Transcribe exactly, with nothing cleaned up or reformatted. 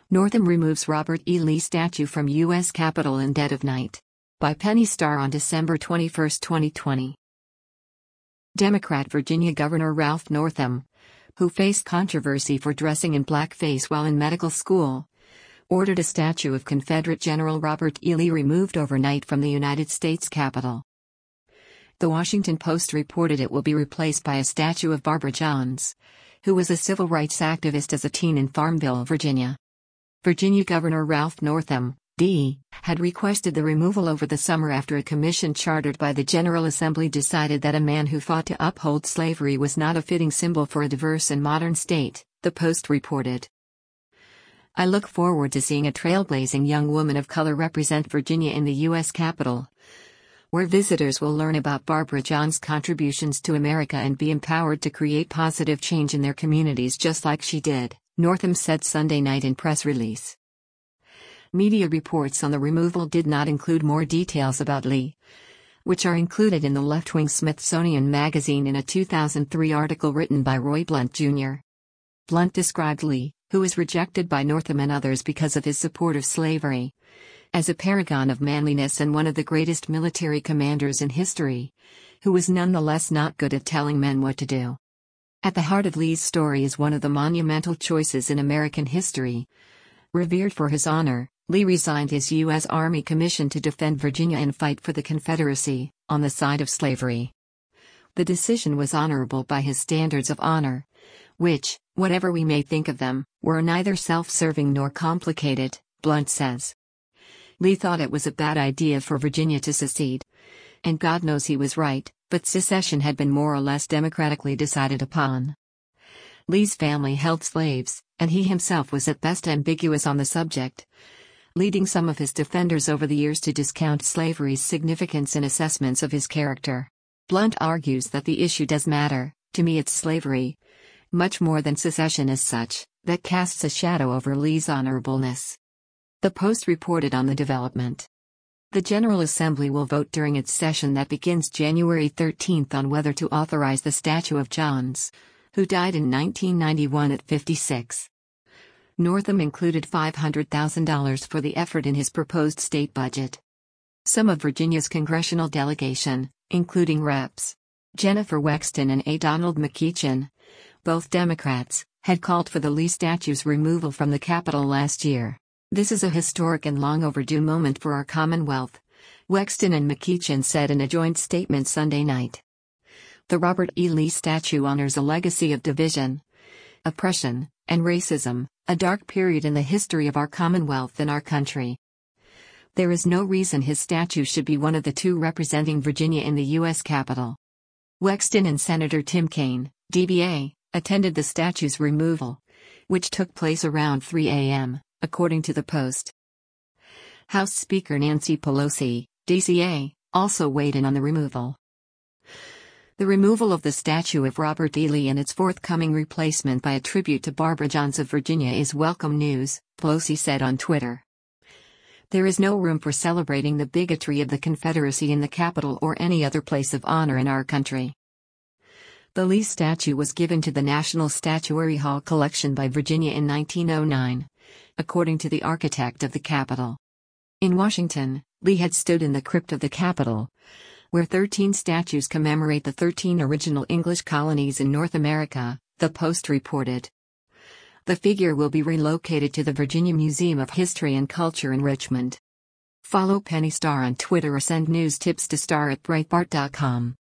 Northam removes Robert E. Lee statue from U S Capitol in dead of night. By Penny Starr on December twenty-first, twenty twenty. Democrat Virginia Governor Ralph Northam, who faced controversy for dressing in blackface while in medical school, ordered a statue of Confederate General Robert E. Lee removed overnight from the United States Capitol. The Washington Post reported it will be replaced by a statue of Barbara Johns, who was a civil rights activist as a teen in Farmville, Virginia. Virginia Governor Ralph Northam, D, had requested the removal over the summer after a commission chartered by the General Assembly decided that a man who fought to uphold slavery was not a fitting symbol for a diverse and modern state, the Post reported. I look forward to seeing a trailblazing young woman of color represent Virginia in the U S Capitol, where visitors will learn about Barbara Johns' contributions to America and be empowered to create positive change in their communities just like she did, Northam said Sunday night in press release. Media reports on the removal did not include more details about Lee, which are included in the left-wing Smithsonian Magazine in a two thousand three article written by Roy Blunt Junior Blunt described Lee, who was rejected by Northam and others because of his support of slavery, as a paragon of manliness and one of the greatest military commanders in history, who was nonetheless not good at telling men what to do. At the heart of Lee's story is one of the monumental choices in American history. Revered for his honor, Lee resigned his U S Army commission to defend Virginia and fight for the Confederacy, on the side of slavery. The decision was honorable by his standards of honor, which, whatever we may think of them, were neither self-serving nor complicated, Blunt says. Lee thought it was a bad idea for Virginia to secede. And God knows he was right, but secession had been more or less democratically decided upon. Lee's family held slaves, and he himself was at best ambiguous on the subject, leading some of his defenders over the years to discount slavery's significance in assessments of his character. Blunt argues that the issue does matter, to me it's slavery, much more than secession as such, that casts a shadow over Lee's honorableness. The Post reported on the development. The General Assembly will vote during its session that begins January thirteenth on whether to authorize the statue of Johns, who died in nineteen ninety-one at fifty-six. Northam included five hundred thousand dollars for the effort in his proposed state budget. Some of Virginia's congressional delegation, including Reps Jennifer Wexton and A. Donald McEachin, both Democrats, had called for the Lee statue's removal from the Capitol last year. This is a historic and long overdue moment for our Commonwealth, Wexton and McEachin said in a joint statement Sunday night. The Robert E. Lee statue honors a legacy of division, oppression, and racism, a dark period in the history of our Commonwealth and our country. There is no reason his statue should be one of the two representing Virginia in the U S Capitol. Wexton and Senator Tim Kaine, D B A, attended the statue's removal, which took place around three a m, according to the Post. House Speaker Nancy Pelosi, D C A, also weighed in on the removal. The removal of the statue of Robert E. Lee and its forthcoming replacement by a tribute to Barbara Johns of Virginia is welcome news, Pelosi said on Twitter. There is no room for celebrating the bigotry of the Confederacy in the Capitol or any other place of honor in our country. The Lee statue was given to the National Statuary Hall collection by Virginia in nineteen oh nine, according to the architect of the Capitol. In Washington, Lee had stood in the crypt of the Capitol, where thirteen statues commemorate the thirteen original English colonies in North America, the Post reported. The figure will be relocated to the Virginia Museum of History and Culture in Richmond. Follow Penny Starr on Twitter or send news tips to star at breitbart dot com.